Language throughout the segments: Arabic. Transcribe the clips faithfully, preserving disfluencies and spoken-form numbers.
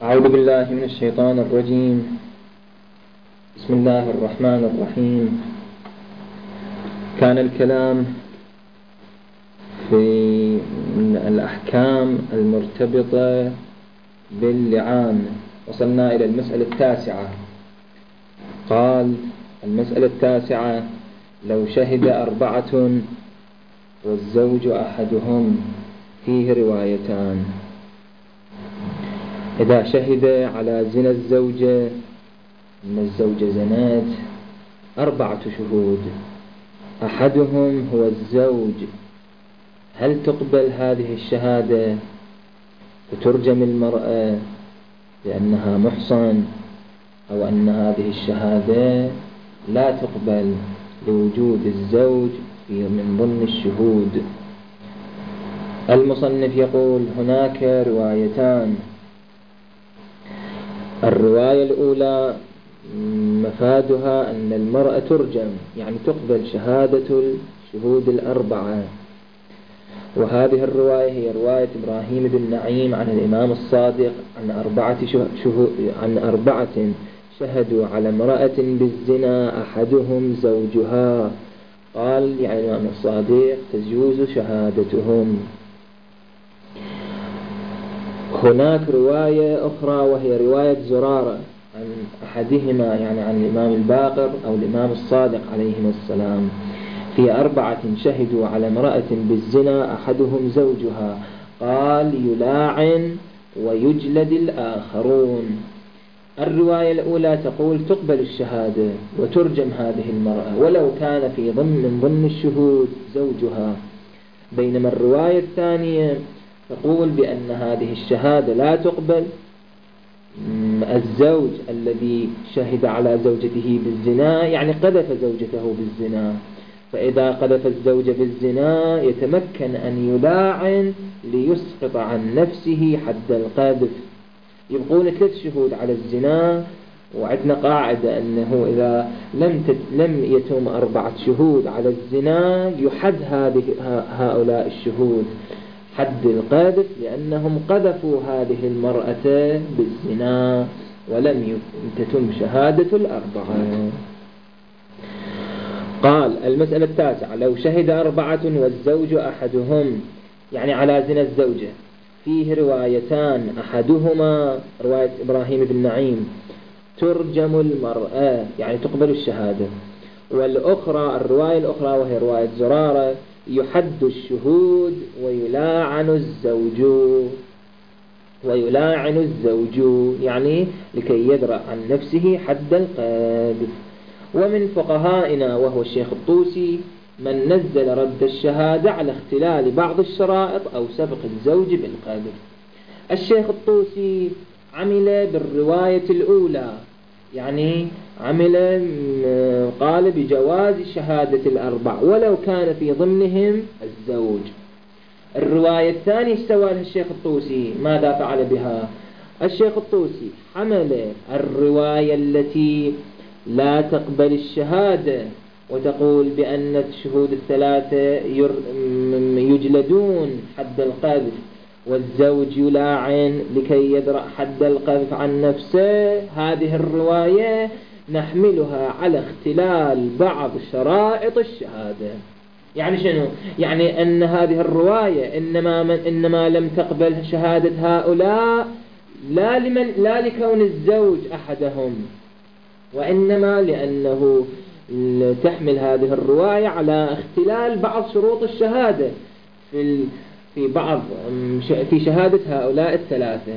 أعوذ بالله من الشيطان الرجيم. بسم الله الرحمن الرحيم. كان الكلام في الأحكام المرتبطة باللعان، وصلنا إلى المسألة التاسعة. قال المسألة التاسعة: لو شهد أربعة والزوج أحدهم، فيه روايتان. إذا شهد على زنا الزوجة أن الزوجة زنت أربعة شهود، أحدهم هو الزوج، هل تقبل هذه الشهادة وترجم المرأة لأنها محصن، أو أن هذه الشهادة لا تقبل لوجود الزوج في من ضمن الشهود؟ المصنف يقول هناك روايتان. الرواية الأولى مفادها أن المرأة ترجم، يعني تقبل شهادة الشهود الأربعة، وهذه الرواية هي رواية إبراهيم بن نعيم عن الإمام الصادق عن أربعة شهود عن أربعة شهدوا على امرأة بالزنا أحدهم زوجها. قال يعني الإمام الصادق تجوز شهادتهم. هناك رواية أخرى وهي رواية زرارة عن أحدهما، يعني عن الإمام الباقر أو الإمام الصادق عليهما السلام، في أربعة شهدوا على امرأة بالزنا أحدهم زوجها. قال يلاعن ويجلد الآخرون. الرواية الأولى تقول تقبل الشهادة وترجم هذه المرأة ولو كان في ضمن من ضمن الشهود زوجها، بينما الرواية الثانية تقول بأن هذه الشهادة لا تقبل. الزوج الذي شهد على زوجته بالزنا يعني قذف زوجته بالزنا، فإذا قذف الزوج بالزنا يتمكن أن يلاعن ليسقط عن نفسه حد القذف. يبقون ثلاث شهود على الزنا، وعندنا قاعدة أنه إذا لم لم يتم أربعة شهود على الزنا يحد هذه هؤلاء الشهود حد القذف، لأنهم قذفوا هذه المرأة بالزنا ولم تتم شهادة الأربعة. قال المسألة التاسعة: لو شهد أربعة والزوج أحدهم، يعني على زنا الزوجة، فيه روايتان، أحدهما رواية إبراهيم بن نعيم ترجم المرأة يعني تقبل الشهادة، والأخرى الرواية الأخرى وهي رواية زرارة يحد الشهود ويلاعن الزوج ويلاعن الزوج يعني لكي يدرأ عن نفسه حد القذف. ومن فقهائنا وهو الشيخ الطوسي من نزل رد الشهادة على اختلال بعض الشرائط أو سبق الزوج بالقذف. الشيخ الطوسي عمل بالرواية الأولى، يعني عمل قال بجواز شهادة الأربع ولو كان في ضمنهم الزوج. الرواية الثانية استوى لها الشيخ الطوسي، ماذا فعل بها؟ الشيخ الطوسي حمل الرواية التي لا تقبل الشهادة وتقول بأن الشهود الثلاثة يجلدون حد القذف والزوج يلاعن لكي يدرأ حد القذف عن نفسه، هذه الرواية نحملها على اختلال بعض شرائط الشهادة. يعني شنو؟ يعني أن هذه الرواية إنما من إنما لم تقبل شهادة هؤلاء لا لمن لا لكون الزوج أحدهم، وإنما لأنه تحمل هذه الرواية على اختلال بعض شروط الشهادة في في بعض في شهادة هؤلاء الثلاثة.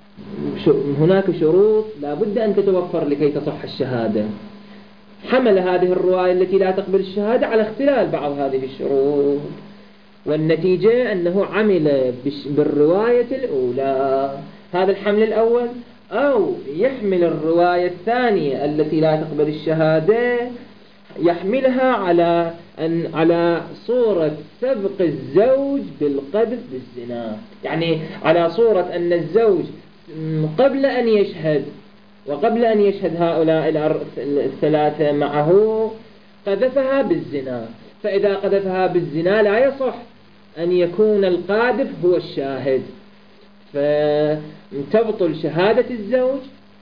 هناك شروط لا بد أن تتوفر لكي تصح الشهادة. حمل هذه الرواية التي لا تقبل الشهادة على اختلال بعض هذه الشروط، والنتيجة أنه عمل بالرواية الأولى. هذا الحمل الأول. أو يحمل الرواية الثانية التي لا تقبل الشهادة يحملها على أن على صورة سبق الزوج بالقذف بالزنا، يعني على صورة أن الزوج قبل أن يشهد وقبل أن يشهد هؤلاء الثلاثة معه قذفها بالزنا، فإذا قذفها بالزنا لا يصح أن يكون القاذف هو الشاهد، فتبطل شهادة الزوج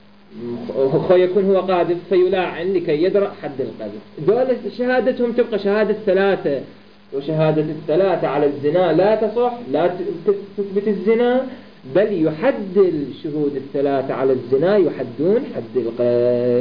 ويكون هو قاذف فيلاعن لكي يدرأ حد القذف. دول شهادتهم تبقى شهادة ثلاثة، وشهادة الثلاثة على الزنا لا تصح، لا تثبت الزنا، بل يحد الشهود الثلاثة على الزنا يحدون حد القذف.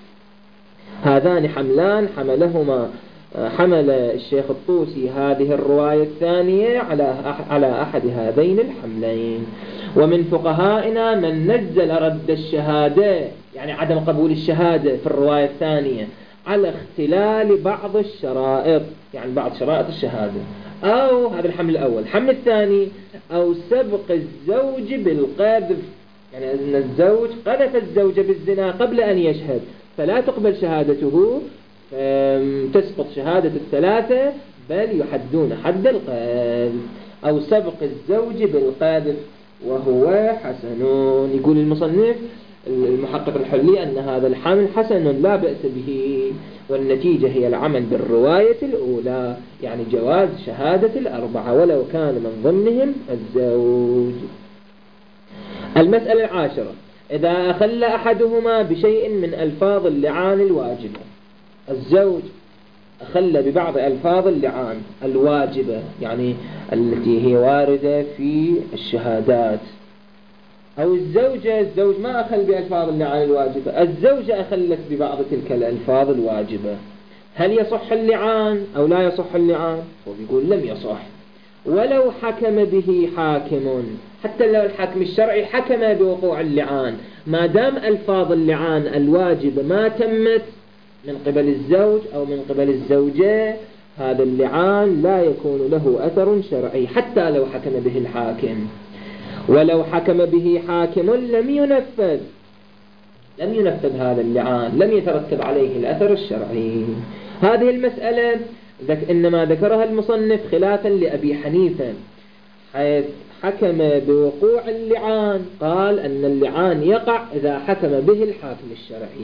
هذان حملان حملهما حمل الشيخ الطوسي هذه الرواية الثانية على على أحد هذين الحملين. ومن فقهائنا من نزل رد الشهادة، يعني عدم قبول الشهادة في الرواية الثانية، على اختلال بعض الشرائط، يعني بعض شرائط الشهادة، أو هذا الحمل الأول. الحمل الثاني أو سبق الزوج بالقذف، يعني أن الزوج قذف الزوجة بالزنا قبل أن يشهد فلا تقبل شهادته، تسقط شهادة الثلاثة بل يحدون حد القذف. أو سبق الزوج بالقذف وهو حسن. يقول المصنف المحقق الحلي أن هذا الحمل حسن لا بأس به، والنتيجة هي العمل بالرواية الأولى، يعني جواز شهادة الأربعة ولو كان من ضمنهم الزوج. المسألة العاشرة: إذا أخل أحدهما بشيء من ألفاظ اللعان الواجبة. الزوج أخل ببعض ألفاظ اللعان الواجبة، يعني التي هي واردة في الشهادات، أو الزوجة الزوج ما أخل بألفاظ اللعان الواجبة، الزوجة أخلت ببعض تلك الألفاظ الواجبة. هل يصح اللعان أو لا يصح اللعان؟ ويقول لم يصح ولو حكم به حاكم، حتى لو الحاكم الشرعي حكم بوقوع اللعان، ما دام ألفاظ اللعان الواجبة ما تمت من قبل الزوج أو من قبل الزوجة، هذا اللعان لا يكون له أثر شرعي حتى لو حكم به الحاكم. ولو حكم به حاكم لم ينفذ لم ينفذ هذا اللعان، لم يترتب عليه الأثر الشرعي. هذه المسألة إنما ذكرها المصنف خلافا لأبي حنيفة، حيث حكم بوقوع اللعان، قال أن اللعان يقع إذا حكم به الحاكم الشرعي،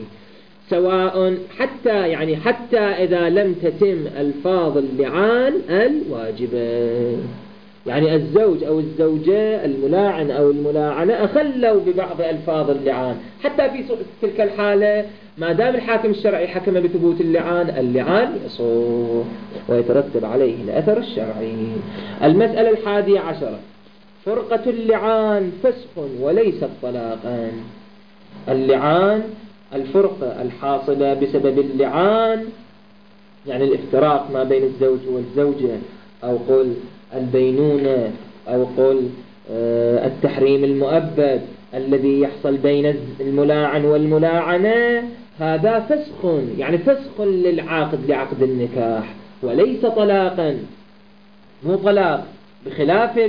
سواء حتى يعني حتى إذا لم تتم ألفاظ اللعان الواجبة. يعني الزوج أو الزوجة الملاعن أو الملاعنة أخلوا ببعض ألفاظ اللعان، حتى في تلك الحالة ما دام الحاكم الشرعي حكم بثبوت اللعان، اللعان يصح ويترتب عليه الأثر الشرعي. المسألة الحادية عشرة: فرقة اللعان فسخ وليس طلاقا. اللعان الفرقة الحاصلة بسبب اللعان، يعني الافتراق ما بين الزوج والزوجة، أو قل البينونة، أو قل التحريم المؤبد الذي يحصل بين الملاعن والملاعنة، هذا فسخ، يعني فسخ للعاقد لعقد النكاح وليس طلاقا، مو طلاق، بخلاف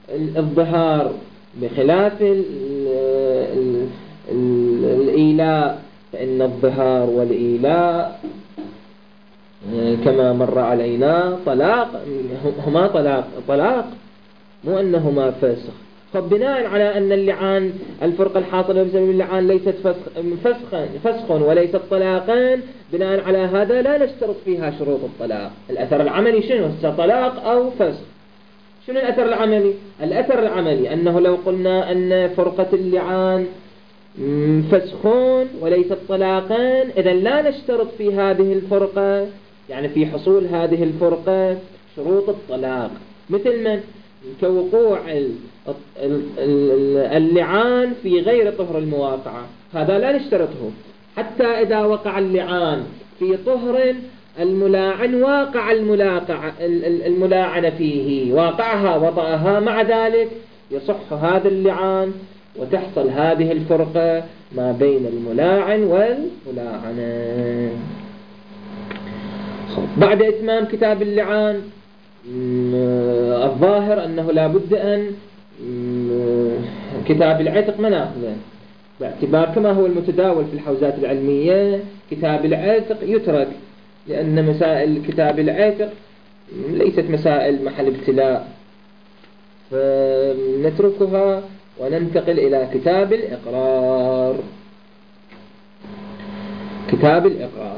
الظهار، بخلاف ال ال ال الإيلاء، فإن الظهار والإيلاء كما مر علينا طلاق، هما طلاق طلاق مو أنهما فسخ. فبناء على أن اللعان الفرقة الحاصلة بسبب اللعان ليست فسخا فسخ وليست طلاقا، بناء على هذا لا نشترط فيها شروط الطلاق. الأثر العملي شنو؟ طلاق أو فسخ. شنو الأثر العملي؟ الأثر العملي أنه لو قلنا أن فرقة اللعان فسخون وليست طلاقان، إذا لا نشترط في هذه الفرقة، يعني في حصول هذه الفرقة، شروط الطلاق، مثل من كوقوع اللعان في غير طهر المواقعة، هذا لا نشترطه. حتى إذا وقع اللعان في طهر الملاعن واقع الملاعن فيه، واقعها وطأها، مع ذلك يصح هذا اللعان وتحصل هذه الفرقة ما بين الملاعن والملاعنة. بعد إتمام كتاب اللعان، الظاهر أنه لا بد أن كتاب العتق ما ناخذه، باعتبار كما هو المتداول في الحوزات العلمية كتاب العتق يترك، لأن مسائل كتاب العتق ليست مسائل محل ابتلاء، فنتركها وننتقل إلى كتاب الإقرار. كتاب الإقرار،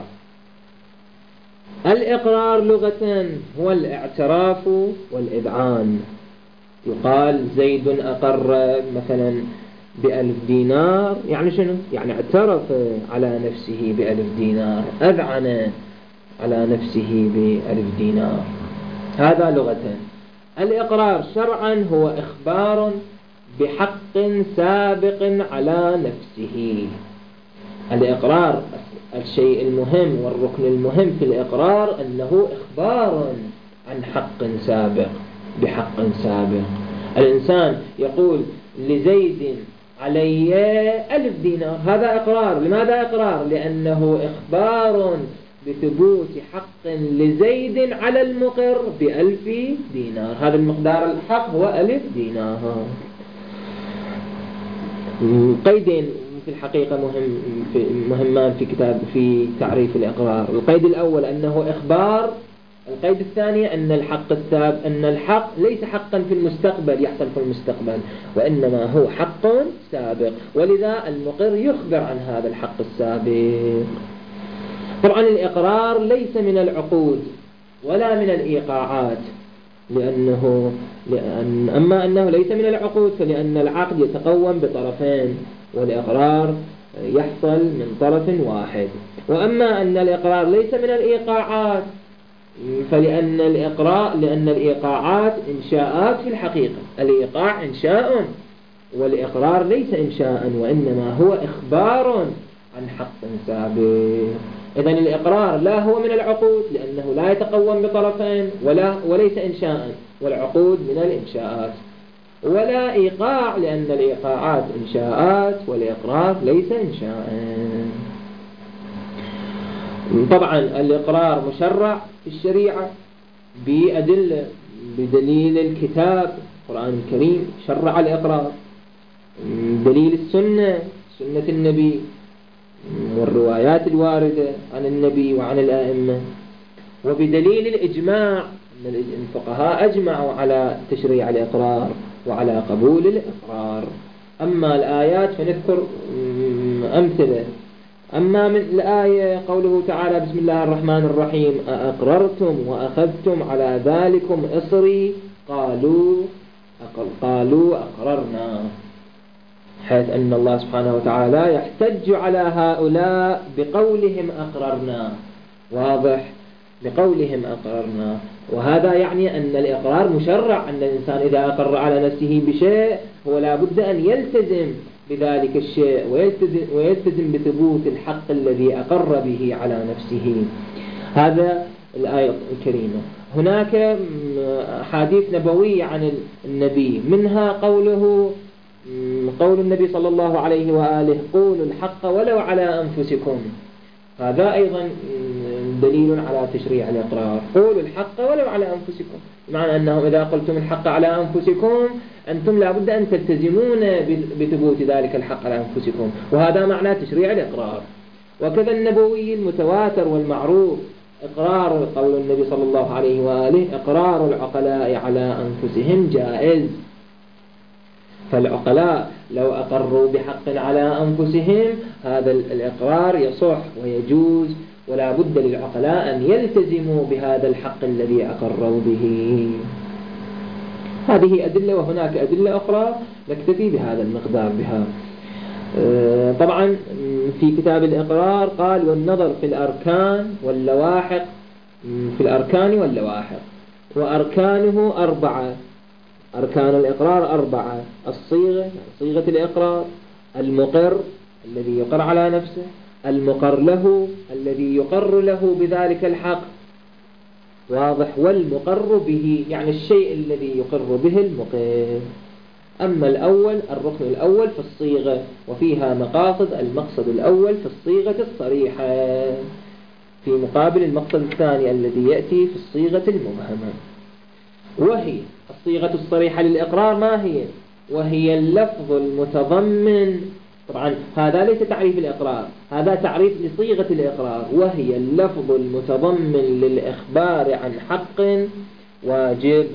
الإقرار لغة هو الاعتراف والإذعان، يقال زيد أقر مثلا بألف دينار، يعني شنو؟ يعني اعترف على نفسه بألف دينار، أذعن على نفسه بألف دينار. هذا لغة. الإقرار شرعا هو إخبار بحق سابق على نفسه. الإقرار الشيء المهم والركن المهم في الإقرار أنه إخبار عن حق سابق بحق سابق. الإنسان يقول لزيد علي ألف دينار، هذا إقرار. لماذا إقرار؟ لأنه إخبار بثبوت حق لزيد على المقر بألف دينار. هذا المقدار الحق هو ألف دينار. قيدين في الحقيقة مهم في مهمان في كتاب في تعريف الإقرار. القيد الأول أنه إخبار. القيد الثاني أن الحق الثابت أن الحق ليس حقا في المستقبل يحصل في المستقبل، وإنما هو حق سابق، ولذا المقر يخبر عن هذا الحق السابق. طبعا الإقرار ليس من العقود ولا من الإيقاعات، لأنه لأن أما أنه ليس من العقود فلأن العقد يتقوم بطرفين والإقرار يحصل من طرف واحد. وأما أن الإقرار ليس من الإيقاعات فلأن الإقرار لأن الإيقاعات إنشاءات في الحقيقة. الإيقاع إنشاء والإقرار ليس إنشاء، وإنما هو إخبار عن حق سابق. إذن الإقرار لا هو من العقود لأنه لا يتقوم بطرفين ولا وليس إنشاء، والعقود من الإنشاءات، ولا إيقاع لأن الإيقاعات إنشاءات والإقرار ليس إنشاء. طبعا الإقرار مشرع في الشريعة بأدلة، بدليل الكتاب القرآن الكريم شرع الإقرار، دليل السنة سنة النبي والروايات الواردة عن النبي وعن الآئمة، وبدليل الإجماع أن الفقهاء أجمعوا على تشريع الإقرار وعلى قبول الإقرار. أما الآيات فنذكر أمثلة. أما من الآية قوله تعالى بسم الله الرحمن الرحيم أأقررتم وأخذتم على ذلكم إصري قالوا قالوا أقررنا، حيث أن الله سبحانه وتعالى يحتج على هؤلاء بقولهم أقررنا، واضح، بقولهم أقررنا. وهذا يعني أن الإقرار مشرع، أن الإنسان إذا أقر على نفسه بشيء هو لا بد أن يلتزم بذلك الشيء ويلتزم, ويلتزم بثبوت الحق الذي أقر به على نفسه. هذا الآية الكريمة. هناك حديث نبوي عن النبي، منها قوله قول النبي صلى الله عليه وآله قولوا الحق ولو على أنفسكم. هذا أيضا دليل على تشريع الإقرار، قولوا الحق ولو على أنفسكم، بمعنى أنه إذا قلتم الحق على أنفسكم أنتم لابد أن تلتزمون بثبوت ذلك الحق على أنفسكم، وهذا معنى تشريع الإقرار. وكذا النبوي المتواتر والمعروف إقرار قول النبي صلى الله عليه وآله إقرار العقلاء على أنفسهم جائز. فالعقلاء لو أقروا بحق على أنفسهم هذا الإقرار يصح ويجوز، ولا بد للعقلاء أن يلتزموا بهذا الحق الذي أقروا به. هذه أدلة، وهناك أدلة أخرى نكتفي بهذا المقدار بها. طبعا في كتاب الإقرار قال والنظر في الأركان واللواحق، في الأركان واللواحق، وأركانه أربعة. أركان الإقرار أربعة: الصيغة يعني صيغة الإقرار، المقر الذي يقر على نفسه، المقر له الذي يقر له بذلك الحق، واضح، والمقر به يعني الشيء الذي يقر به المقر. أما الأول الركن الأول في الصيغة، وفيها مقاصد. المقصد الأول في الصيغة الصريحة في مقابل المقصد الثاني الذي يأتي في الصيغة المبهمة. وهي الصيغة الصريحة للإقرار ما هي؟ وهي اللفظ المتضمن، طبعا هذا ليس تعريف الإقرار، هذا تعريف لصيغة الإقرار. وهي اللفظ المتضمن للإخبار عن حق واجب.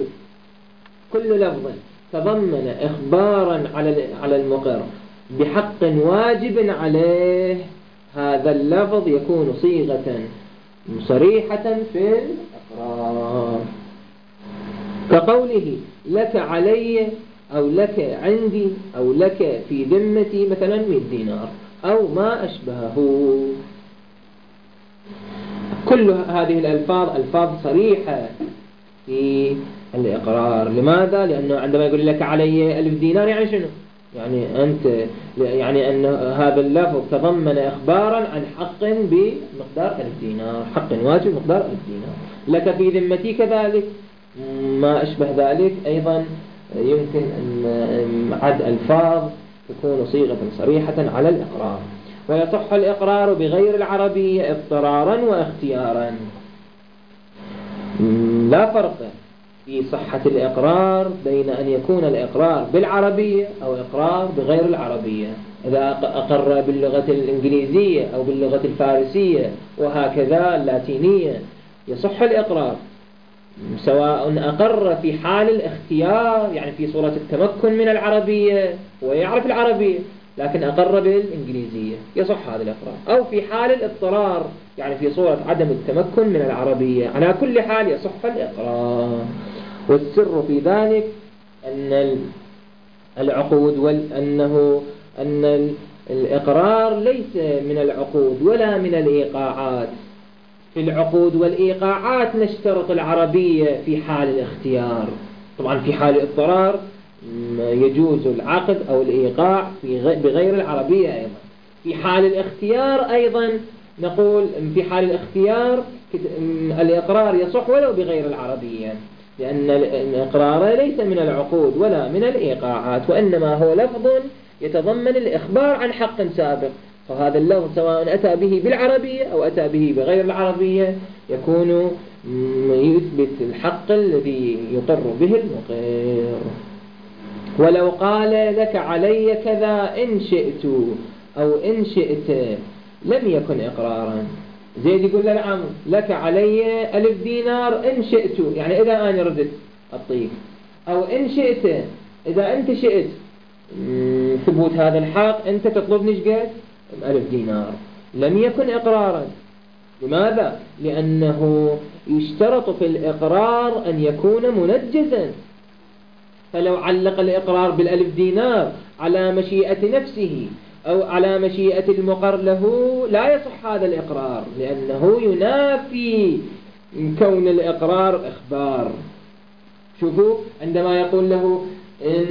كل لفظ تضمن إخبارا على على المقر بحق واجب عليه، هذا اللفظ يكون صيغة صريحة في الإقرار. كقوله لك علي أو لك عندي أو لك في ذمتي مثلا مئة دينار أو ما أشبهه. كل هذه الألفاظ ألفاظ صريحة في الإقرار. لماذا؟ لأنه عندما يقول لك علي ألف دينار يعني شنو؟ يعني أنت يعني أن هذا اللفظ تضمن إخبارا عن حق بمقدار ألف دينار، حق واجب مقدار ألف دينار. لك في ذمتي كذلك ما أشبه ذلك أيضا يمكن أن عد ألفاظ تكون صيغة صريحة على الإقرار. ويصح الإقرار بغير العربية اضطرارا واختيارا. لا فرق في صحة الإقرار بين أن يكون الإقرار بالعربية أو إقرار بغير العربية. إذا أقر باللغة الإنجليزية أو باللغة الفارسية وهكذا اللاتينية يصح الإقرار، سواء أقر في حال الاختيار يعني في صورة التمكن من العربية ويعرف العربية لكن أقر بالإنجليزية يصح هذا الإقرار، أو في حال الاضطرار يعني في صورة عدم التمكن من العربية. على كل حال يصح الإقرار. والسر في ذلك أن العقود وأنه أن الإقرار ليس من العقود ولا من الإيقاعات. في العقود والإيقاعات نشترط العربية في حال الاختيار، طبعا في حال الاضطرار يجوز العقد أو الإيقاع بغير العربية. أيضا في حال الاختيار أيضا نقول في حال الاختيار الإقرار يصح ولو بغير العربية، لأن الإقرار ليس من العقود ولا من الإيقاعات وإنما هو لفظ يتضمن الإخبار عن حق سابق. فهذا اللفظ سواء أتى به بالعربية أو أتى به بغير العربية يكون يثبت الحق الذي يقر به المقر. ولو قال لك علي كذا إن شئت أو إن شئت لم يكن إقرارا. زيد يقول له نعم لك علي ألف دينار إن شئت، يعني إذا أنا ردت أعطيك، أو إن شئت إذا أنت شئت ثبوت هذا الحق أنت تطلبني شقد ألف دينار، لم يكن إقرارا. لماذا؟ لأنه يشترط في الإقرار أن يكون منجزا. فلو علق الإقرار بالألف دينار على مشيئة نفسه أو على مشيئة المقر له لا يصح هذا الإقرار، لأنه ينافي كون الإقرار إخبار. شوفوا عندما يقول له إن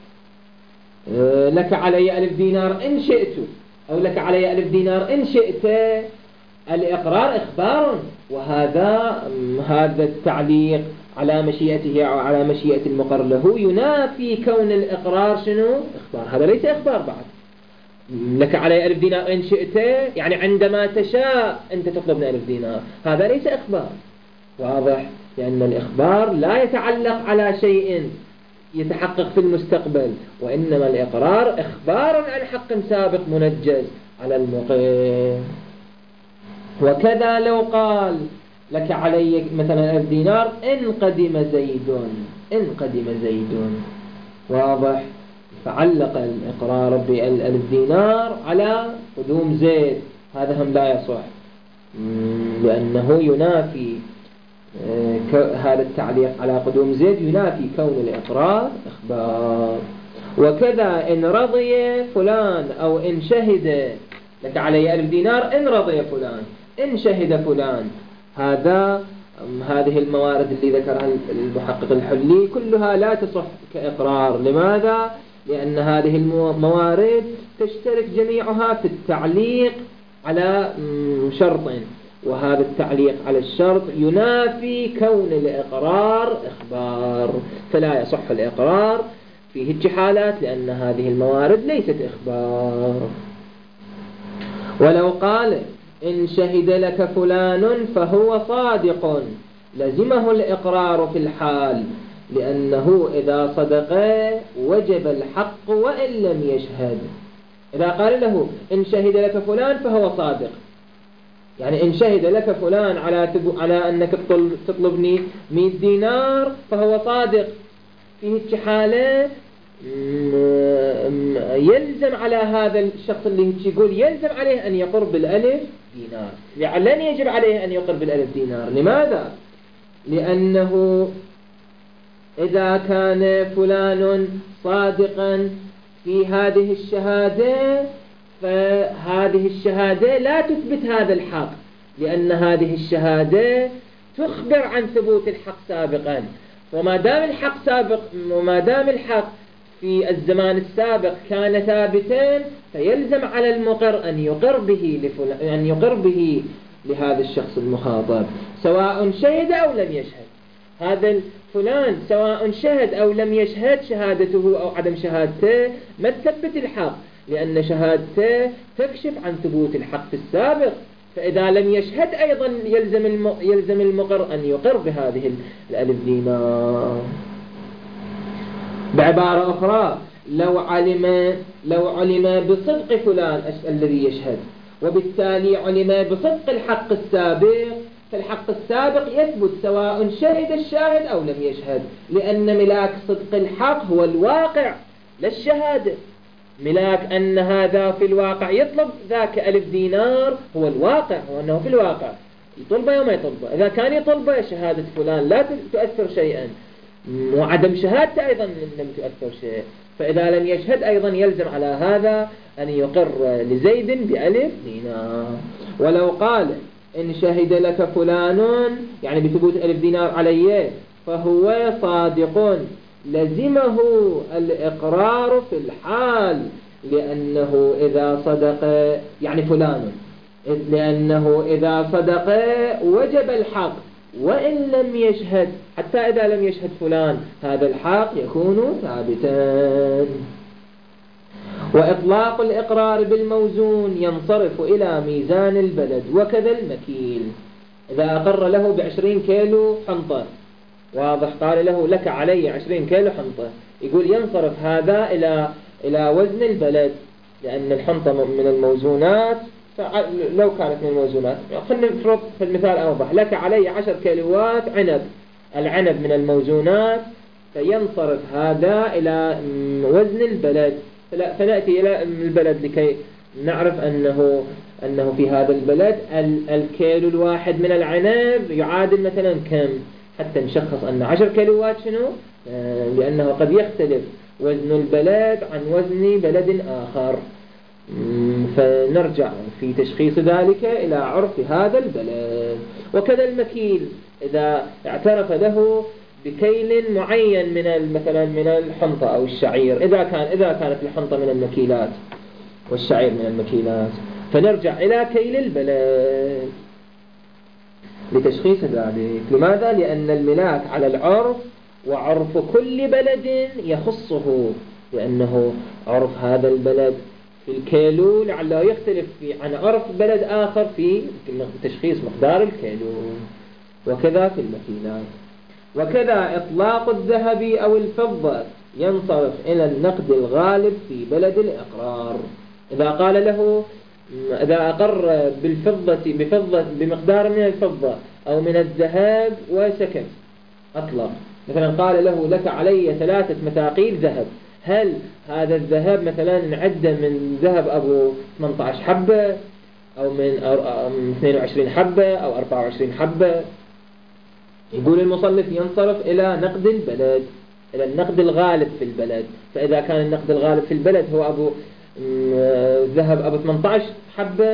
لك علي ألف دينار إن شئت أو لك علي ألف دينار إن شئت، الإقرار إخبار، وهذا هذا التعليق على مشيئته أو على مشيئة المقر له ينافي كون الإقرار شنو؟ إخبار. هذا ليس إخبار بعد. لك علي ألف دينار إن شئت يعني عندما تشاء أنت تطلبني ألف دينار، هذا ليس إخبار. واضح؟ لأن الإخبار لا يتعلق على شيء يتحقق في المستقبل، وإنما الإقرار إخبار عن حق سابق منجز على المقيم. وكذا لو قال لك علي مثلا ألف دينار إن قدم زيد إن قدم زيد، واضح؟ فعلق الإقرار بالألف دينار على قدوم زيد، هذا هم لا يصح لأنه ينافي هذا التعليق على قدوم زيد ينافي كون الإقرار إخبار. وكذا إن رضي فلان أو إن شهد لك علي ألف دينار إن رضي فلان إن شهد فلان، هذا هذه الموارد اللي ذكرها المحقق الحلي كلها لا تصح كإقرار. لماذا؟ لأن هذه الموارد تشترك جميعها في التعليق على شرط، وهذا التعليق على الشرط ينافي كون الإقرار إخبار، فلا يصح الإقرار في هذه حالات لأن هذه الموارد ليست إخبار. ولو قال إن شهد لك فلان فهو صادق لزمه الإقرار في الحال، لأنه إذا صدق وجب الحق وإن لم يشهد. إذا قال له إن شهد لك فلان فهو صادق، يعني إن شهد لك فلان على على أنك تطلبني مئة دينار فهو صادق، في هيك حالة يلزم على هذا الشخص اللي يقول يلزم عليه أن يقر بالألف دينار، يعني لن يجب عليه أن يقر بالألف دينار. لماذا؟ لأنه إذا كان فلان صادقا في هذه الشهادة فهذه الشهادة لا تثبت هذا الحق، لأن هذه الشهادة تخبر عن ثبوت الحق سابقا، وما دام الحق سابق وما دام الحق في الزمان السابق كان ثابتا فيلزم على المقر أن يقر به لفلان أن يقر به لهذا الشخص المخاطب سواء شهد أو لم يشهد. هذا فلان سواء شهد أو لم يشهد شهادته أو عدم شهادته ما تثبت الحق، لأن شهادته تكشف عن ثبوت الحق في السابق، فإذا لم يشهد أيضا يلزم يلزم المقر أن يقر بهذه الألف دينار. بعبارة أخرى، لو علم لو علم بصدق فلان الذي يشهد وبالتالي علم بصدق الحق السابق، فالحق السابق يثبت سواء شهد الشاهد أو لم يشهد، لأن ملاك صدق الحق هو الواقع لا الشهادة. ملاك أن هذا في الواقع يطلب ذاك ألف دينار هو الواقع، هو أنه في الواقع يطلبه وما يطلبه. إذا كان يطلبه شهادة فلان لا تؤثر شيئا، وعدم شهادته أيضا لم تؤثر شيء، فإذا لم يشهد أيضا يلزم على هذا أن يقر لزيد بألف دينار. ولو قال إن شهد لك فلان يعني بثبوت ألف دينار عليه فهو صادق لزمه الإقرار في الحال، لأنه إذا صدق يعني فلان لأنه إذا صدق وجب الحق وإن لم يشهد، حتى إذا لم يشهد فلان هذا الحق يكون ثابتا. وإطلاق الإقرار بالموزون ينصرف إلى ميزان البلد وكذا المكيل. إذا أقر له بعشرين كيلو حنطة، واضح، قال له لك علي عشرين كيلو حنطة، يقول ينصرف هذا إلى إلى وزن البلد، لأن الحنطة من الموزونات، لو كانت من الموزونات خلينا نفرض في المثال أوضح، لك علي عشر كيلوات عنب، العنب من الموزونات، فينصرف هذا إلى وزن البلد. فنأتي إلى البلد لكي نعرف أنه أنه في هذا البلد الكيلو الواحد من العنب يعادل مثلا كم، حتى نشخص أن عشر كيلوات شنو، لأنه قد يختلف وزن البلد عن وزن بلد آخر، فنرجع في تشخيص ذلك إلى عرف هذا البلد. وكذا المكيل إذا اعترف له بكيل معين من مثلا من الحنطة أو الشعير، إذا كان إذا كانت الحنطة من المكيلات والشعير من المكيلات، فنرجع إلى كيل البلد لتشخيص ذلك. لماذا؟ لأن الملاك على العرف، وعرف كل بلد يخصه، لأنه عرف هذا البلد في الكيلو لعله يختلف في عن عرف بلد آخر في تشخيص مقدار الكيلو، وكذا في المكيلات. وكذا إطلاق الذهب أو الفضة ينصرف إلى النقد الغالب في بلد الإقرار. إذا قال له إذا أقر بالفضة بفضة بمقدار من الفضة أو من الذهب وسكت أطلق، مثلا قال له لك علي ثلاثة مثاقيل ذهب، هل هذا الذهب مثلا نعد من ذهب أبو ثمانية عشر حبة أو من اثنين وعشرين حبة أو أربعة وعشرين حبة؟ يقول المصنف ينصرف إلى نقد البلد، إلى النقد الغالب في البلد. فإذا كان النقد الغالب في البلد هو أبو ذهب أبو ثمانية عشر حبة،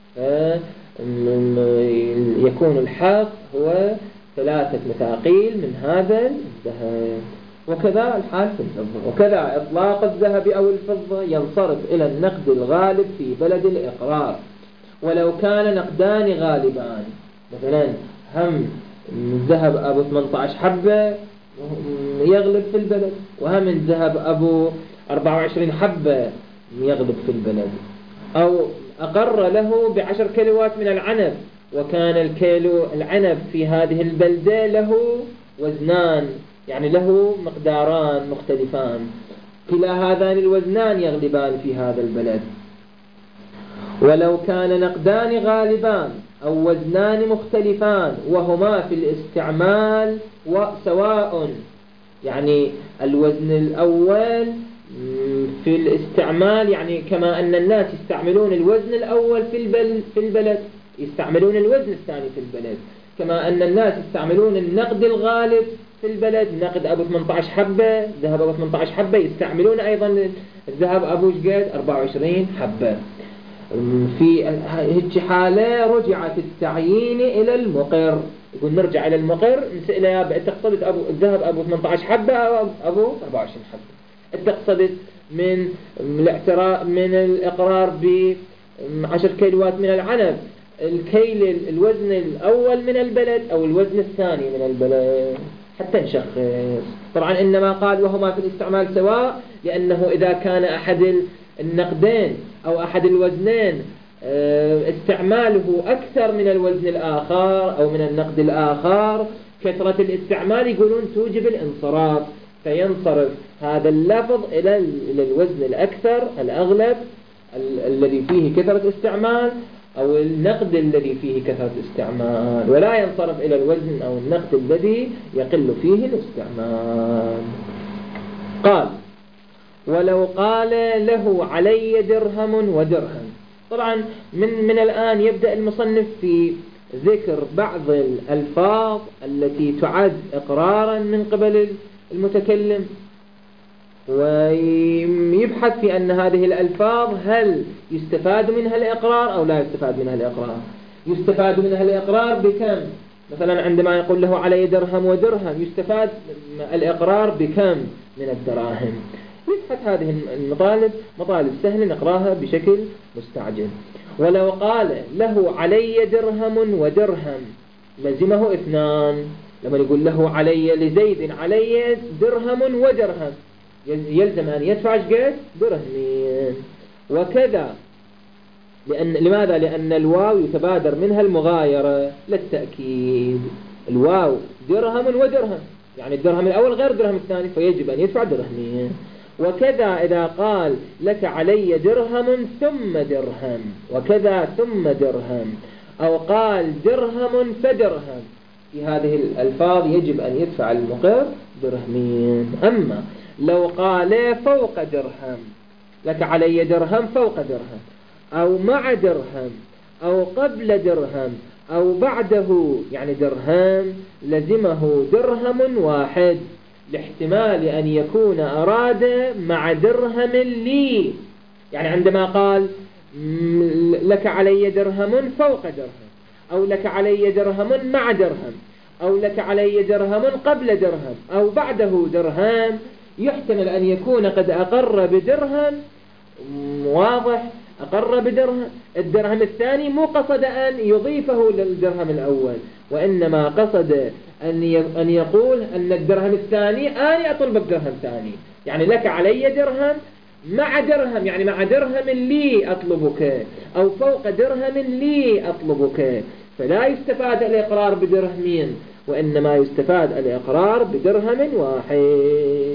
يكون الحق هو ثلاثة مثاقيل من هذا الذهب. وكذا الحال في الفضة. وكذا إطلاق الذهب أو الفضة ينصرف إلى النقد الغالب في بلد الإقرار، ولو كان نقدان غالبان، مثلا هم الذهب أبو ثمانية عشر حبة يغلب في البلد، وهم الذهب أبو أربعة وعشرين حبة يغلب في البلد. أو أقر له بعشر كيلوات من العنب، وكان الكيلو العنب في هذه البلدة له وزنان، يعني له مقداران مختلفان، كلا هذان الوزنان يغلبان في هذا البلد. ولو كان نقدان غالبان أو وزنان مختلفان وهما في الاستعمال وسواء، يعني الوزن الأول في الاستعمال يعني كما أن الناس يستعملون الوزن الأول في البلد في البلد يستعملون الوزن الثاني في البلد، كما أن الناس يستعملون النقد الغالب في البلد، نقد أبو ثمانية عشر حبة، ذهب أبو ثمانية عشر حبة، يستعملون أيضا الذهب أبو شقد أربعة وعشرين حبة. في هيك حالة رجعت التعيين إلى المقر، يقول نرجع إلى المقر نسأل يا تقصدت أبو الذهب أبو ثمانية عشر حبة أو أبو أربعة وعشرين حبة، تقصدت من الاعتراف من الإقرار بعشر كيلوات من العنب، الكيل الوزن الأول من البلد أو الوزن الثاني من البلد حتى نشخص. طبعا إنما قال وهما في الاستعمال سواء، لأنه إذا كان أحد النقدين أو أحد الوزنين استعماله أكثر من الوزن الآخر أو من النقد الآخر، كثرة الاستعمال يقولون توجب الانصراف، فينصرف هذا اللفظ إلى الوزن الأكثر الأغلب الذي فيه كثرة استعمال أو النقد الذي فيه كثرة استعمال، ولا ينصرف إلى الوزن أو النقد الذي يقل فيه الاستعمال. قال ولو قال له علي درهم ودرهم. طبعا من, من الآن يبدأ المصنف في ذكر بعض الألفاظ التي تعد إقرارا من قبل المتكلم، ويبحث في أن هذه الألفاظ هل يستفاد منها الإقرار أو لا يستفاد منها الإقرار. يستفاد منها الإقرار بكم؟ مثلا عندما يقول له علي درهم ودرهم يستفاد الإقرار بكم من الدراهم. يبحث هذه المطالب مطالب سهلة نقراها بشكل مستعجل. ولو قال له علي درهم ودرهم لزمه اثنان. لما يقول له علي لزيد علي درهم ودرهم يلزم أن يدفع شقد درهمين. وكذا لأن لماذا؟ لأن الواو يتبادر منها المغايرة للتأكيد. الواو درهم ودرهم يعني الدرهم الأول غير الدرهم الثاني، فيجب أن يدفع درهمين. وكذا إذا قال لك علي درهم ثم درهم، وكذا ثم درهم، أو قال درهم فدرهم، في هذه الألفاظ يجب أن يدفع المقر درهمين. أما لو قال فوق درهم، لك علي درهم فوق درهم أو مع درهم أو قبل درهم أو بعده يعني درهم، لزمه درهم واحد لاحتمال أن يكون أراد مع درهم لي. يعني عندما قال لك علي درهم فوق درهم أو لك علي درهم مع درهم أو لك علي درهم قبل درهم أو بعده درهم، يحتمل أن يكون قد أقر بدرهم، واضح، أقر بدرهم، الدرهم الثاني مو قصد أن يضيفه للدرهم الأول، وإنما قصد أن يقول أن الدرهم الثاني أنا أطلبك درهم ثاني. يعني لك علي درهم مع درهم يعني مع درهم لي أطلبك، أو فوق درهم لي أطلبك، فلا يستفاد الإقرار بدرهمين وإنما يستفاد الإقرار بدرهم واحد.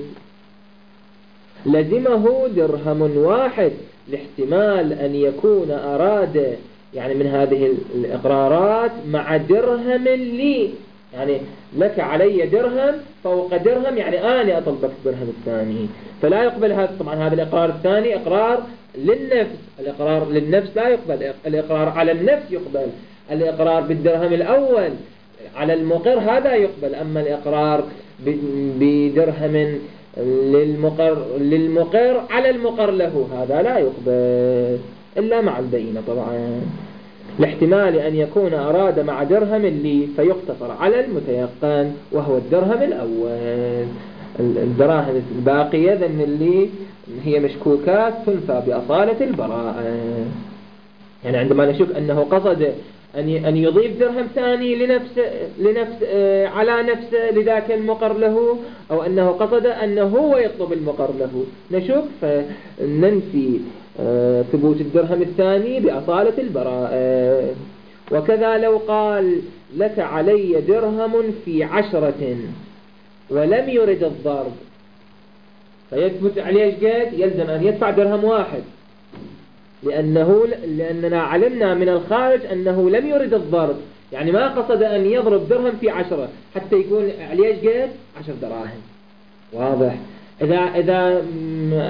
لزمه درهم واحد لاحتمال أن يكون أراد يعني من هذه الإقرارات مع درهم لي، يعني لك علي درهم فوق درهم يعني أنا أطلبك الدرهم الثاني، فلا يقبل هذا. طبعا هذا الإقرار الثاني إقرار للنفس، الإقرار للنفس لا يقبل، الإقرار على النفس يقبل، الإقرار بالدرهم الأول على المقر هذا يقبل، أما الإقرار بدرهم للمقر للمقر على المقر له هذا لا يقبل إلا مع البينة. طبعا لاحتمال أن يكون أراد مع درهم لي فيقتصر على المتيقن وهو الدرهم الأول. الدراهم الباقية ذن اللي هي مشكوكات تنفى بأصالة البراءة. يعني عندما نشك أنه قصد أن يضيف درهم ثاني لنفس لنفس على نفسه لذاك المقر له، أو أنه قصد أنه هو يطلب المقر له، نشك فننفي ثبوت الدرهم الثاني بأصالة البراءة. وكذا لو قال لك علي درهم في عشرة ولم يرد الضرب فيثبت عليه قد يلزم أن يدفع درهم واحد، لأنه لأننا علمنا من الخارج أنه لم يرد الضرب، يعني ما قصد أن يضرب درهم في عشرة حتى يكون عليه قد عشر دراهم. واضح؟ إذا إذا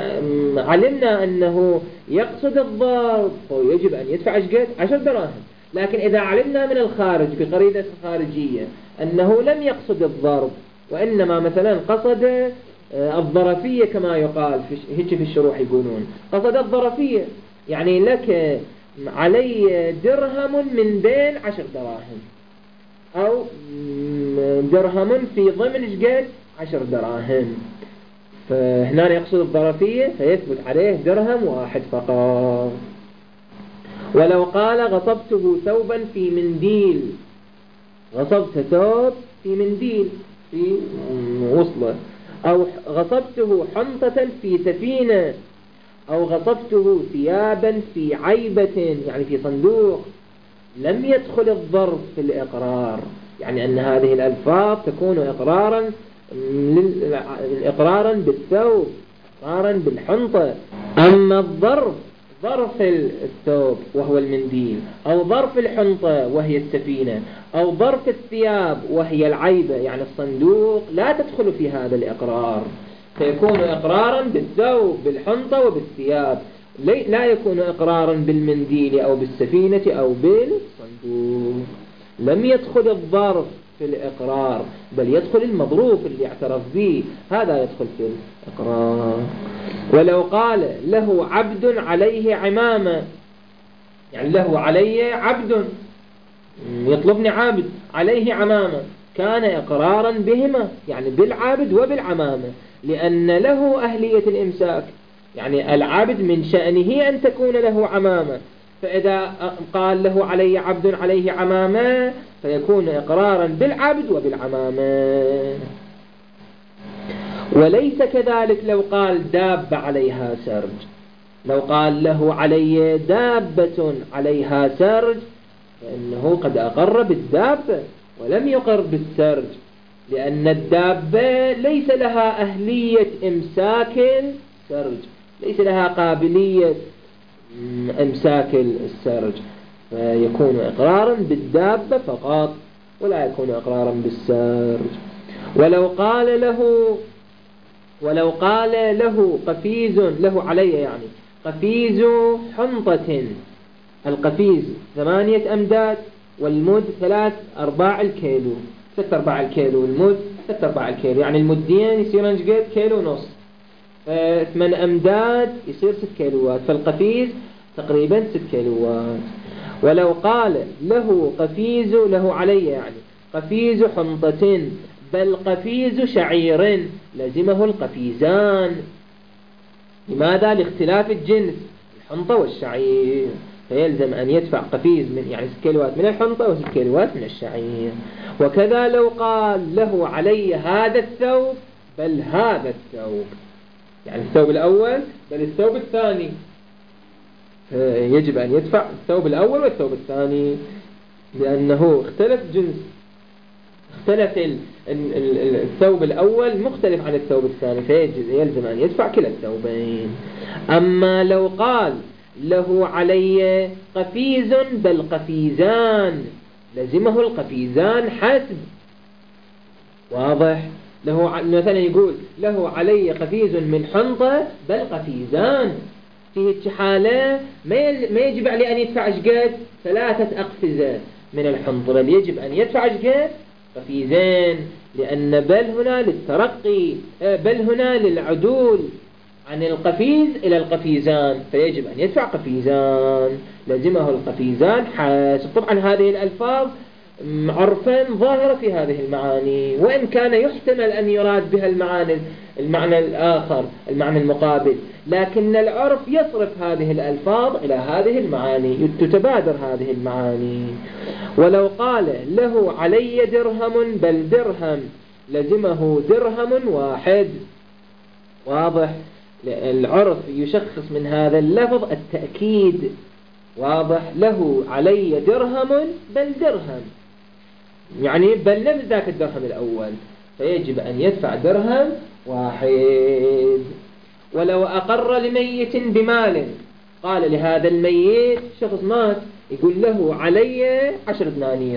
علمنا أنه يقصد الضرب فيجب أن يدفع قد عشر دراهم، لكن إذا علمنا من الخارج بقرينة خارجية أنه لم يقصد الضرب وإنما مثلا قصد الظرفية كما يقال في هيك في الشروح يقولون قصد الظرفية، يعني لك علي درهم من بين عشر دراهم أو درهم في ضمن شقد عشر دراهم، فهنا يقصد الظرفية فيثبت عليه درهم واحد فقط. ولو قال غصبته ثوبا في منديل، غصبت ثوب في منديل في وصله، أو غصبته حنطة في سفينة، أو غصبته ثيابا في عيبة يعني في صندوق، لم يدخل الظرف في الإقرار، يعني أن هذه الألفاظ تكون إقرارا إقرارا بالثوب، إقرارا بالحنطة. أما الظرف ظرف الثوب وهو المنديل، أو ظرف الحنطة وهي السفينة، أو ظرف الثياب وهي العيبة يعني الصندوق، لا تدخل في هذا الإقرار، فيكون إقرارا بالثوب بالحنطة وبالثياب، لا يكون إقرارا بالمنديل أو بالسفينة أو بالصندوق. لم يدخل الظرف في الإقرار بل يدخل المظروف اللي اعترف به، هذا يدخل في الإقرار. ولو قال له عبد عليه عمامة، يعني له علي عبد يطلبني عبد عليه عمامة، كان إقرارا بهما يعني بالعبد وبالعمامة، لأن له أهلية الإمساك، يعني العبد من شأنه أن تكون له عمامة، فإذا قال له علي عبد عليه عمامة فيكون إقرارا بالعبد وبالعمامة. وليس كذلك لو قال دابة عليها سرج، لو قال له علي دابة عليها سرج فإنه قد أقر بالدابة ولم يقر بالسرج، لأن الدابة ليس لها أهلية إمساك السرج، ليس لها قابلية إمساك السرج، فيكون إقرارا بالدابة فقط ولا يكون إقرارا بالسرج. ولو قال له ولو قال له قفيز له علي يعني قفيز حنطة، القفيز ثمانية أمداد والمد ثلاث أرباع الكيلو، ست أرباع الكيلو والمد ست أرباع الكيلو، يعني المدين يصيرن قد كيلو ونص، ثمان أمداد يصير ست كيلوات، فالقفيز تقريبا ست كيلوات. ولو قال له قفيز له علي يعني قفيز حنطة بل قفيز شعير، لزمه القفيزان. لماذا؟ لاختلاف الجنس الحنطة والشعير، فيلزم أن يدفع قفيز من يعني ست كيلوات من الحنطة وست كيلوات من الشعير. وكذا لو قال له علي هذا الثوب بل هذا الثوب، يعني الثوب الأول بل الثوب الثاني، يجب أن يدفع الثوب الأول والثوب الثاني، لأنه اختلف جنس، اختلف الثوب الأول مختلف عن الثوب الثاني، فيلزم أن يدفع كلا الثوبين. أما لو قال له علي قفيز بل قفيزان، لزمه القفيزان حسب. واضح؟ له مثلا يقول له علي قفيز من حنطة بل قفيزان، في حالة ما يجب عليه أن يدفع أشقاد ثلاثة أقفزة من الحنطة، بل يجب أن يدفع أشقاد قفيزين، لأن بل هنا للترقي، بل هنا للعدول عن القفيز إلى القفيزان، فيجب أن يدفع قفيزان، لزمه القفيزان حسب. طبعا هذه الألفاظ عرفا ظاهرة في هذه المعاني، وإن كان يحتمل أن يراد بها المعنى المعنى الآخر المعنى المقابل، لكن العرف يصرف هذه الألفاظ إلى هذه المعاني، تتبادر هذه المعاني. ولو قال له علي درهم بل درهم، لزمه درهم واحد. واضح؟ العرف يشخص من هذا اللفظ التأكيد. واضح؟ له علي درهم بل درهم، يعني بل لم ذاك الدرهم الأول، فيجب أن يدفع درهم واحد. ولو أقر لميت بمال، قال لهذا الميت شخص مات يقول له علي عشر دنانير،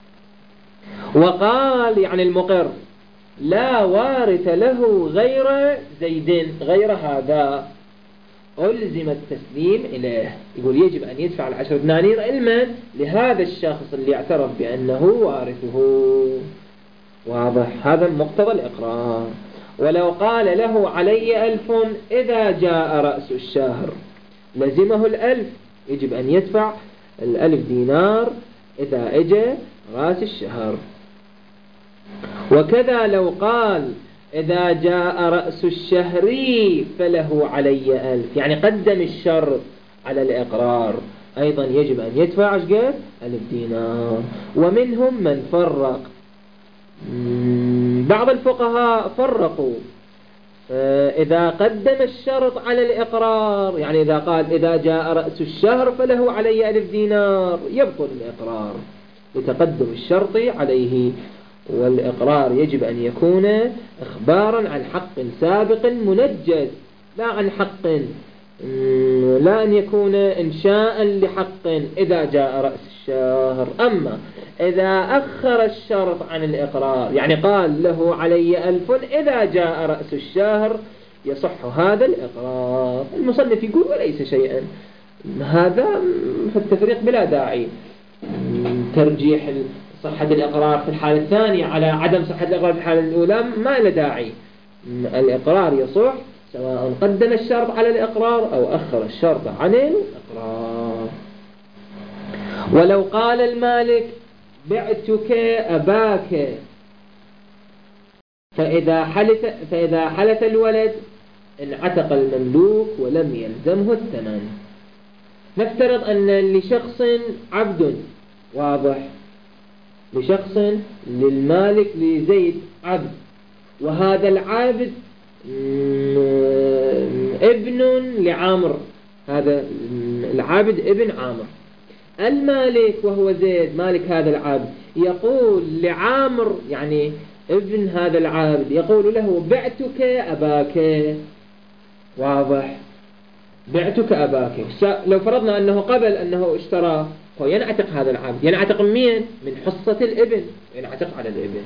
وقال يعني المقر لا وارث له غير زيد غير هذا، ألزم التسليم إليه. يقول يجب أن يدفع العشر دنانير علما لهذا الشخص اللي اعترف بأنه وارثه. واضح؟ هذا مقتضى الإقرار. ولو قال له علي ألف إذا جاء رأس الشهر لزمه الألف، يجب أن يدفع الألف دينار إذا اجى رأس الشهر. وكذا لو قال إذا جاء رأس الشهر فله علي ألف، يعني قدم الشرط على الإقرار، أيضا يجب أن يدفع قد ألف دينار. ومنهم من فرق، بعض الفقهاء فرقوا إذا قدم الشرط على الإقرار، يعني إذا قال إذا جاء رأس الشهر فله علي ألف دينار يبطل الإقرار لتقدم الشرط عليه. والإقرار يجب أن يكون إخبارا عن حق سابق منجز، لا عن حق، لا أن يكون إنشاء لحق إذا جاء رأس الشهر. أما إذا أخر الشرط عن الإقرار، يعني قال له علي ألف إذا جاء رأس الشهر، يصح هذا الإقرار. المصنف يقول وليس شيئا، هذا في التفريق بلا داعي، ترجيح صحة الإقرار في الحالة الثانية على عدم صحة الإقرار في الحالة الأولى ما له داعي. الإقرار يصح سواء قدم الشرط على الإقرار أو أخر الشرط عن الإقرار. ولو قال المالك بعتك أباك فإذا حلف, فإذا حلف الولد انعتق المملوك ولم يلزمه الثمن. نفترض أن لشخص عبد، واضح، لشخص للمالك لزيد عبد، وهذا العبد ابن لعامر، هذا العبد ابن عامر. المالك وهو زيد مالك هذا العبد يقول لعامر، يعني ابن هذا العبد، يقول له بعتك أباك، واضح، بعتك أباك. لو فرضنا أنه قبل أنه اشترى، هو ينعتق هذا العبد، ينعتق مين؟ من حصة الابن، ينعتق على الابن.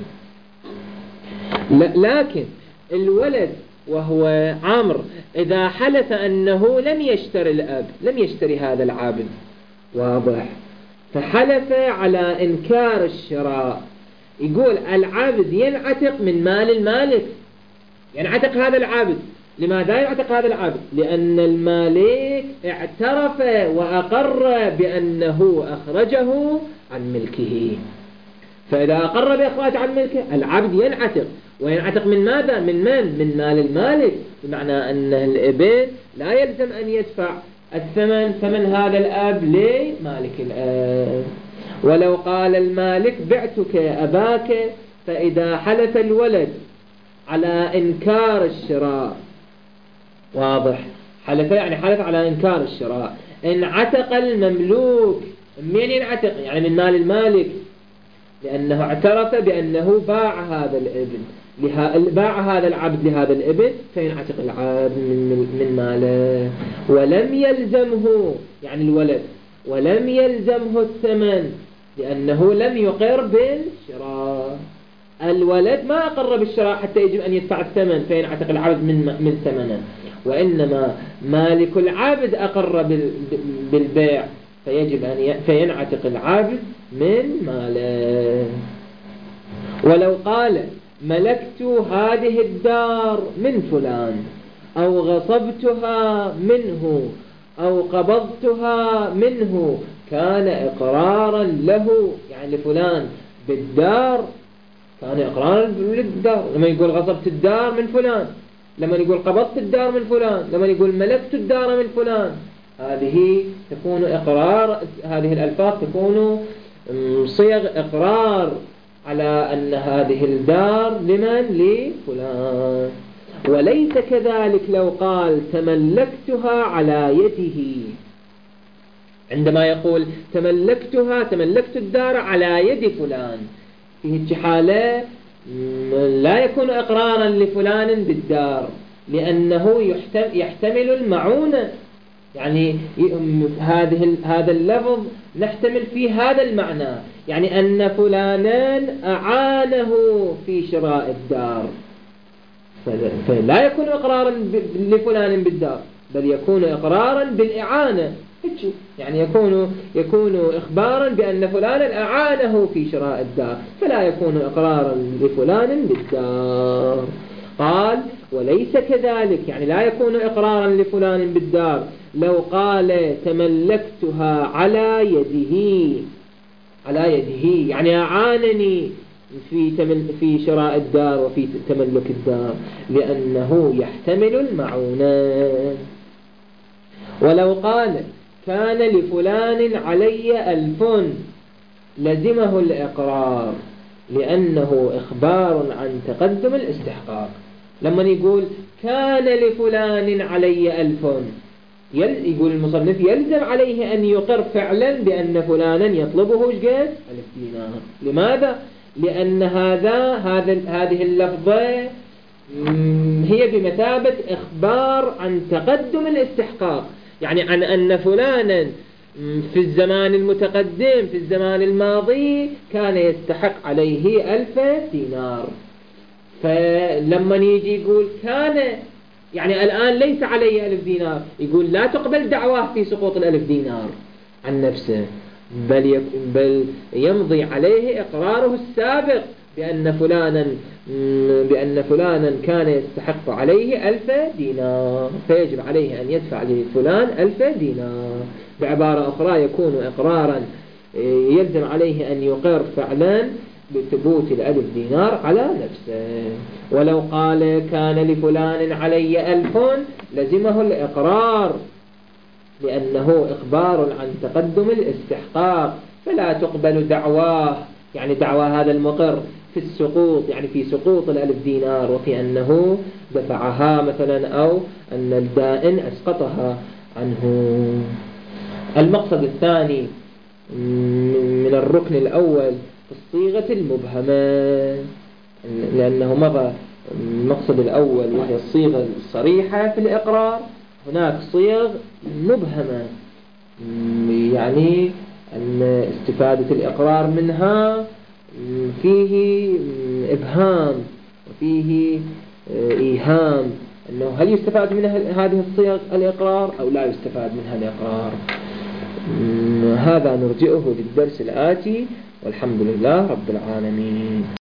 لكن الولد وهو عامر إذا حلف أنه لم يشتري الأب، لم يشتري هذا العبد، واضح، فحلف على إنكار الشراء، يقول العبد ينعتق من مال المالك، ينعتق هذا العبد. لماذا ينعتق هذا العبد؟ لأن المالك اعترف وأقر بأنه أخرجه عن ملكه، فإذا أقر بإخراج عن ملكه العبد ينعتق، وينعتق من ماذا؟ من من؟ من مال المالك، بمعنى أن الابن لا يلزم أن يدفع الثمن، ثمن هذا الأب لمالك الأب. ولو قال المالك بعتك أباك فإذا حلف الولد على إنكار الشراء، واضح، حلف يعني حلف على إنكار الشراء، انعتق المملوك. من ينعتق؟ يعني من مال المالك، لأنه اعترف بأنه باع هذا الابن، باع هذا العبد لهذا الابن، فينعتق العبد من, من ماله. ولم يلزمه، يعني الولد، ولم يلزمه الثمن لأنه لم يقر بالشراء. الولد ما أقر بالشراء حتى يجب أن يدفع الثمن فينعتق العبد من من ثمنه، وإنما مالك العبد أقر بالبيع فيجب أن فينعتق العبد من ماله. ولو قال ملكت هذه الدار من فلان أو غصبتها منه أو قبضتها منه كان إقرارا له، يعني لفلان بالدار كان إقرارا للدار. لما يقول غصبت الدار من فلان، لما يقول قبضت الدار من فلان، لما يقول ملكت الدار من فلان، هذه تكون إقرار، هذه الألفاظ تكون صيغ إقرار على أن هذه الدار لمن؟ لفلان. وليس كذلك لو قال تملكتها على يده، عندما يقول تملكتها، تملكت الدار على يد فلان، في حالة لا يكون إقرارا لفلان بالدار، لأنه يحتمل المعونة، يعني هذه هذا اللفظ نحتمل فيه هذا المعنى، يعني أن فلانا أعانه في شراء الدار، فلا يكون إقرارا لفلان بالدار، بل يكون إقرارا بالإعانة، يعني يكون يكون إخبارا بأن فلانا أعانه في شراء الدار، فلا يكون إقرارا لفلان بالدار. قال وليس كذلك، يعني لا يكون إقرارا لفلان بالدار لو قال تملكتها على يده، على يده يعني أعانني في في شراء الدار وفي تملك الدار، لأنه يحتمل المعونة. ولو قال كان لفلان علي ألف لزمه الإقرار، لأنه إخبار عن تقدم الاستحقاق. لما يقول كان لفلان علي ألف، يقول المصنف يلزم عليه أن يقر فعلا بأن فلانا يطلبه جيد ألف دينار. لماذا؟ لأن هذا هذا هذه اللفظة هي بمثابة إخبار عن تقدم الاستحقاق، يعني عن أن فلانا في الزمان المتقدم في الزمان الماضي كان يستحق عليه ألف دينار. فلما يجي يقول كان يعني الآن ليس عليه ألف دينار، يقول لا تقبل دعواه في سقوط الألف دينار عن نفسه، بل بل يمضي عليه إقراره السابق بأن فلانا بأن فلانا كان يستحق عليه ألف دينار، فيجب عليه أن يدفع لفلان ألف دينار. بعبارة أخرى يكون إقرارا يلزم عليه أن يقر فعلا بثبوت الألف دينار على نفسه. ولو قال كان لفلان علي ألف لزمه الإقرار، لأنه إخبار عن تقدم الاستحقاق، فلا تقبل دعواه، يعني دعوى هذا المقر في السقوط، يعني في سقوط الألف دينار وفي أنه دفعها مثلا، أو أن الدائن أسقطها عنه. المقصد الثاني من الركن الأول الصيغة المبهمة، لأنه مضى المقصد الأول وهي الصيغة الصريحة في الإقرار، هناك صيغ مبهمة، يعني أن استفادة الإقرار منها فيه إبهام وفيه إيهام، أنه هل يستفاد منها هذه الصيغ الإقرار أو لا يستفاد منها الإقرار. هذا نرجئه للدرس الآتي، والحمد لله رب العالمين.